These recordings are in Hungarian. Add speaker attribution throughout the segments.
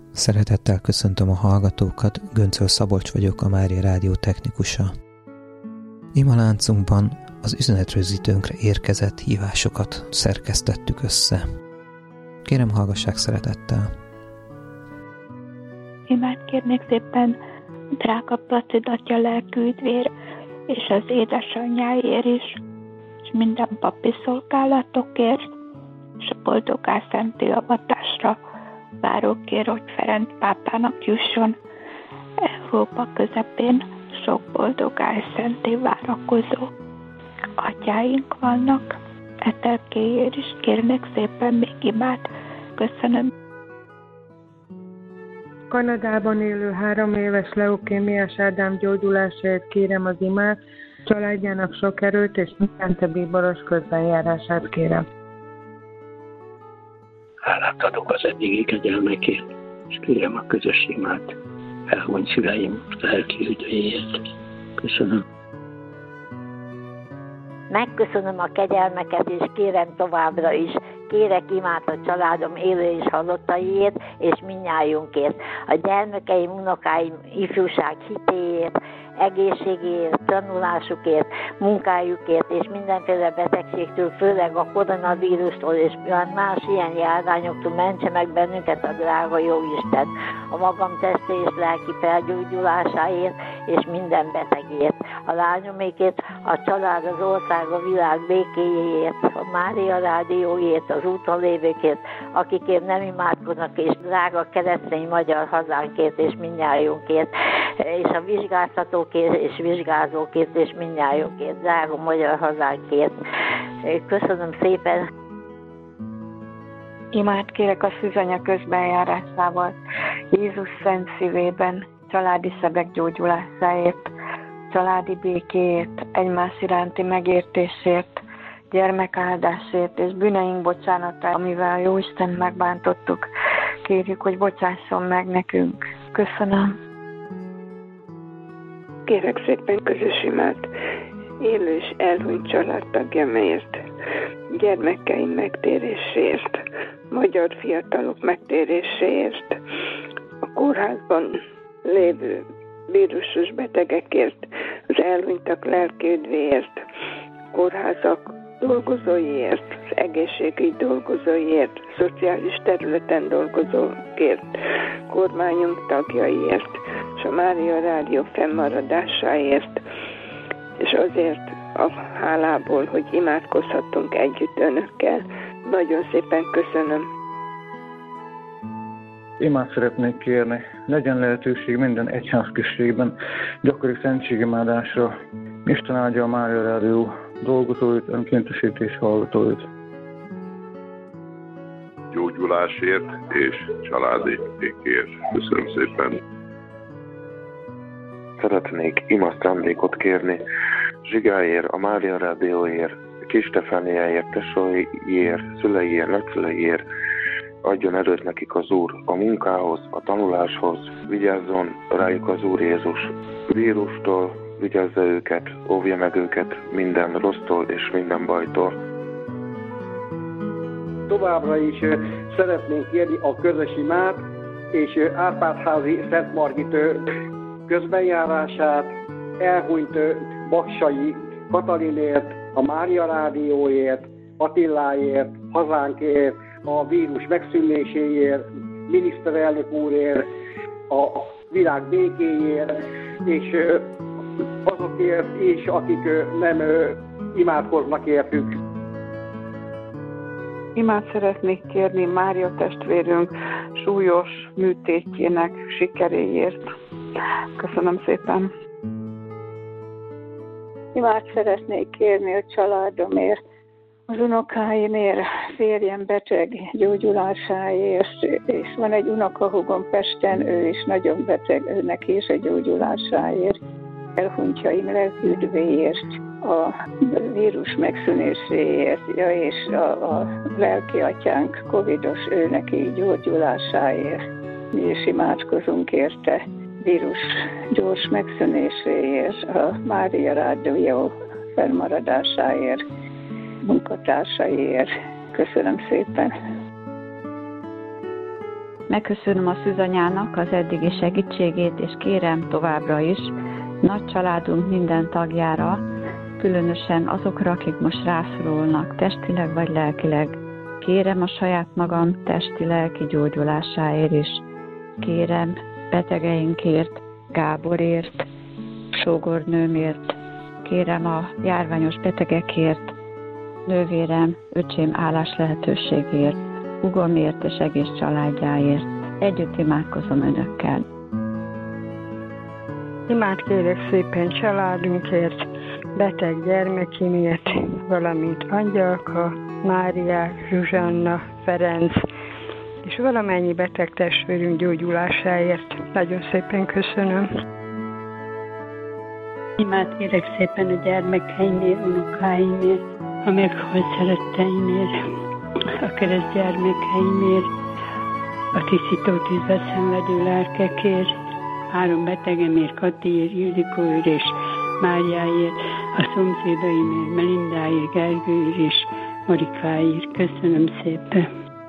Speaker 1: Szeretettel köszöntöm a hallgatókat, Göncöl Szabolcs vagyok, a Mária Rádió technikusa. Imaláncunkban az üzenetrögzítőnkre érkezett hívásokat szerkesztettük össze. Kérem, hallgassák szeretettel.
Speaker 2: Imát kérnék szépen drága Placid atya lelküüdvér, és az édesanyjáért is, és minden papi szolgálatokért, és a boldogá szenti avatásra várókér, hogy Ferenc pápának jusson Európa közepén sok boldogá és szenté várakozó atyáink vannak. Etelkéért is kérnek szépen még imát. Köszönöm.
Speaker 3: Kanadában élő 3 éves leukémiás Ádám gyógyulásáért kérem az imát, családjának sok erőt és mindente bíboros közbenjárását kérem.
Speaker 4: Hálát adok az eddigi kegyelmekért, és kérem a közös imát elhunyt szüleim lelki üdvéért. Köszönöm.
Speaker 5: Megköszönöm a kegyelmeket, és kérem továbbra is. Kérek imát a családom élő és halottaiért, és mindnyájunkért. A gyermekeim, unokáim ifjúság hitéért, egészségért, tanulásukért, munkájukért és mindenféle betegségtől, főleg a koronavírustól és más ilyen járványoktól mentse meg bennünket a drága Jóisten. A magam teste és lelki felgyógyulásáért és minden betegért. A lányomékért, a család, az ország, a világ békéjéért, a Mária Rádióért, az úton lévőkért, akikért nem imádkoznak, és drága keresztény magyar hazánkért és mindnyájunkért, és a vizsgáztatókért és vizsgázókért és mindnyájunkért, drága magyar hazánkért. Köszönöm szépen!
Speaker 6: Imát kérek a szűzanya közbenjárásával, Jézus szent szívében, családi szebek gyógyulásáért, családi békéért, egymás iránti megértésért, gyermekáldásért és bűneink bocsánatát, amivel Jóisten megbántottuk. Kérjük, hogy bocsásson meg nekünk. Köszönöm.
Speaker 7: Kérek szépen közös imát élő és elhunyt családtagjaimért, gyermekeim megtéréséért, magyar fiatalok megtéréséért, a kórházban lévő vírusos betegekért, az elhunytak lelki üdvéért, kórházak dolgozóiért, az egészségügy dolgozóiért, szociális területen dolgozókért, kormányunk tagjaiért, és a Mária Rádió fennmaradásáért, és azért a hálából, hogy imádkozhatunk együtt önökkel. Nagyon szépen köszönöm.
Speaker 8: Imát szeretnék kérni, legyen lehetőség minden egyházközségben gyakori szentségemádásra. Isten áldja a Mária Rádió dolgozóit, önkéntesítés hallgatóit.
Speaker 9: Gyógyulásért és családi békért. Köszönöm szépen.
Speaker 10: Szeretnék imaszándékot kérni Zsigáért, a Mária Rádióért, Kis Stefániáért, tesóiért, szüleiért, nagyszüleiért. Adjon erőt nekik az Úr a munkához, a tanuláshoz, vigyázzon rájuk az Úr Jézus. Vírustól vigyázza őket, óvja meg őket minden rossztól és minden bajtól.
Speaker 11: Továbbra is szeretnénk kérni a közös imát és Árpádházi Szent Margit közbenjárását, elhunyt Baksai Katalinért, a Mária Rádióért, Attiláért, hazánkért, a vírus megszűnéséért, miniszterelnök úrért, a világ békéért, és azokért is, akik nem imádkoznak értük.
Speaker 6: Imát szeretnék kérni Mária testvérünk súlyos műtétjének sikeréért. Köszönöm szépen.
Speaker 2: Imát szeretnék kérni a családomért, az unokáimért, férjem beteg gyógyulásáért, és van egy unokahúgom Pesten, ő is nagyon beteg, őnek is a gyógyulásáért, elhunytjaim lelki üdvéért, a vírus megszűnéséért, és a lelki atyánk covidos, őneki gyógyulásáért. Mi is imádkozunk érte, vírus gyors megszűnéséért, a Mária Rádió fennmaradásáért, munkatársaiért. Köszönöm szépen.
Speaker 12: Megköszönöm a szűzanyának az eddigi segítségét, és kérem továbbra is nagy családunk minden tagjára, különösen azokra, akik most rászorulnak testileg vagy lelkileg. Kérem a saját magam testi-lelki gyógyulásáért is. Kérem betegeinkért, Gáborért, sógornőmért. Kérem a járványos betegekért, nővérem, öcsém állás lehetőségért, húgomért és egész családjáért. Együtt imádkozom önökkel.
Speaker 13: Imádkérek szépen családunkért, beteg gyermekimért, valamint Angyalka, Máriák, Zsuzsanna, Ferenc, és valamennyi beteg testvérünk gyógyulásáért. Nagyon szépen köszönöm.
Speaker 14: Imádkérek szépen a gyermekeimért, unokáimért, a meghalt szeretteimért, a keresztgyermekeimért, a tisztító tűzbe szenvedő lelkekért, 3 betegemért, Katiért, Ildikóért és Máriáért, a szomszédaimért, Melindáért, Gergőért és Marikáért. Köszönöm szépen.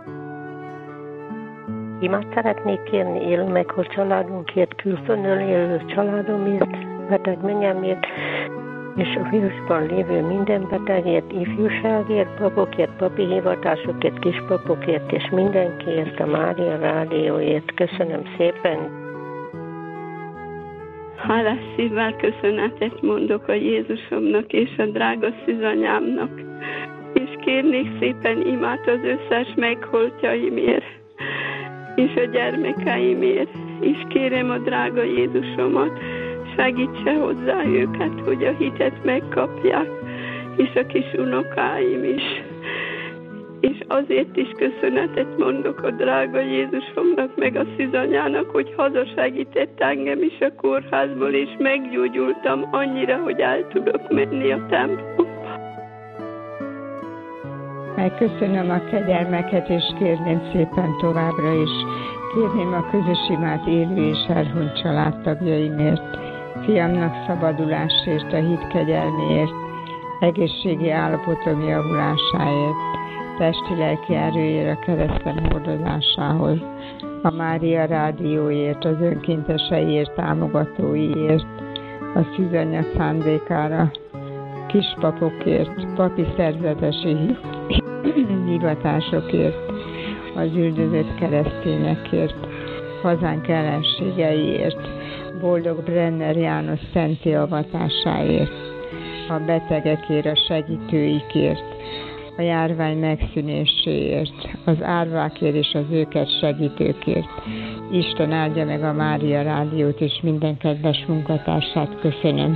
Speaker 15: Imát szeretnék kérni élő meghalt családunkért, külföldön élő családomért, beteg menyemért, és a vírusban lévő minden betegért, ifjúságért, papokért, papi hivatásokért, kispapokért, és mindenkiért, a Mária Rádióért. Köszönöm szépen.
Speaker 16: Hálás szívvel köszönetet mondok a Jézusomnak és a drága szűzanyámnak, és kérnék szépen imát az összes megholtjaimért, és a gyermekeimért, és kérem a drága Jézusomat, segítse hozzá őket, hogy a hitet megkapják, és a kis unokáim is. És azért is köszönetet mondok a drága Jézusomnak, meg a szűzanyának, hogy hazasegített engem is a kórházból, és meggyógyultam annyira, hogy el tudok menni a templomba.
Speaker 17: Megköszönöm a kegyelmeket, és kérném szépen továbbra is. Kérném a közös imát élő és elhunyt családtagjaimért, fiamnak szabadulásért, a hit kegyelméért, egészségi állapotom javulásáért, testi-lelki erőért a kereszten hordozásához, a Mária Rádióért, az önkénteseiért, támogatóiért, a szűzanya szándékára, kispapokért, papi szerzetesi hivatásokért, az üldözött keresztényekért, hazánk ellenségeiért, boldog Brenner János szenti avatásáért, a betegekért, a segítőikért, a járvány megszűnéséért, az árvákért és az őket segítőkért. Isten áldja meg a Mária Rádiót és minden kedves munkatársát. Köszönöm.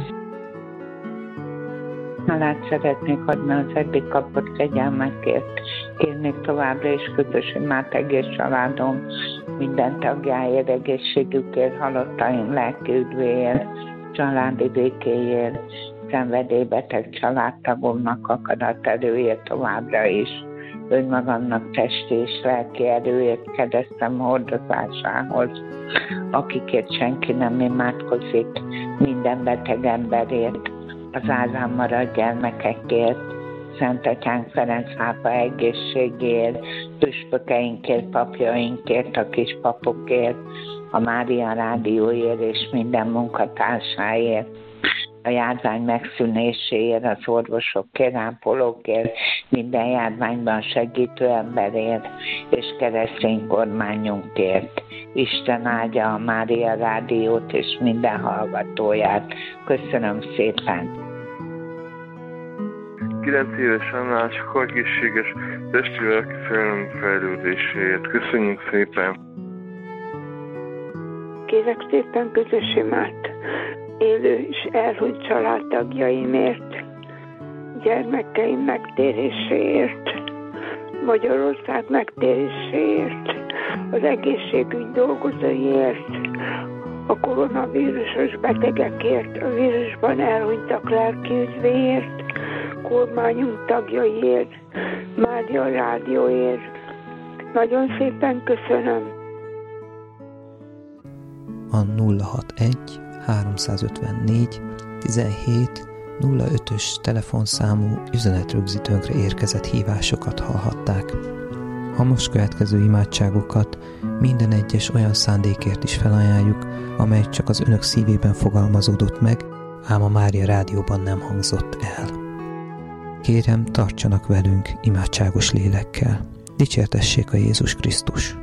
Speaker 18: Hálát szeretnék adni az eddig kapott kegyelmekért. Kérnék továbbra is közös imát egész családom, minden tagjáért, egészségükért, halottaim lelki üdvéért, családi békéért, szenvedélybeteg családtagomnak akaraterőért továbbra is, önmagamnak testi és lelki erőért, keresztem hordozásához, akikért senki nem imádkozik, minden beteg emberért, az árván maradt gyermekekért, Szent Atyánk Ferenc pápa egészségért, püspökeinkért, papjainkért, a kispapokért, a Mária Rádióért és minden munkatársáért, a járvány megszűnéséért, az orvosokért, ápolókért, minden járványban segítő emberért és keresztény kormányunkért. Isten áldja a Mária Rádiót és minden hallgatóját. Köszönöm szépen!
Speaker 10: 9 éves Annások egészséges testi-lelki fejlődéséért. Köszönjük szépen!
Speaker 7: Kérek szépen közös imát élő és elhunyt családtagjaimért, gyermekeim megtéréséért, Magyarország megtéréséért, az egészségügy dolgozóiért, a koronavírusos betegekért, a vírusban elhunytak lelki üdvéért, kormányunk tagjaiért, Mária Rádióért. Nagyon szépen köszönöm.
Speaker 1: A 061 354 17 05-ös telefonszámú üzenetrögzítőnkre érkezett hívásokat hallhatták. A most következő imádságokat minden egyes olyan szándékért is felajánljuk, amely csak az önök szívében fogalmazódott meg, ám a Mária Rádióban nem hangzott el. Kérem, tartsanak velünk imádságos lélekkel. Dicsértessék a Jézus Krisztus!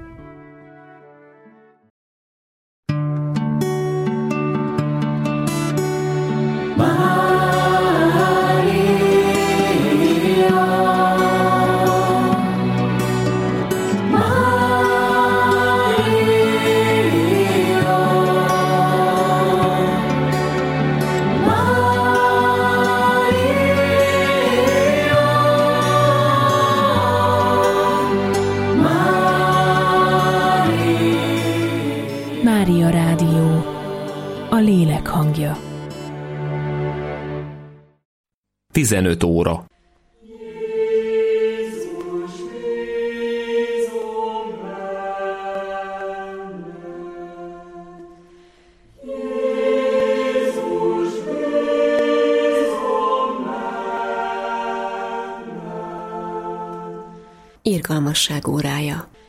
Speaker 19: Mária Rádió, a lélek hangja.
Speaker 20: 15 óra.
Speaker 19: Irgalmasság órája.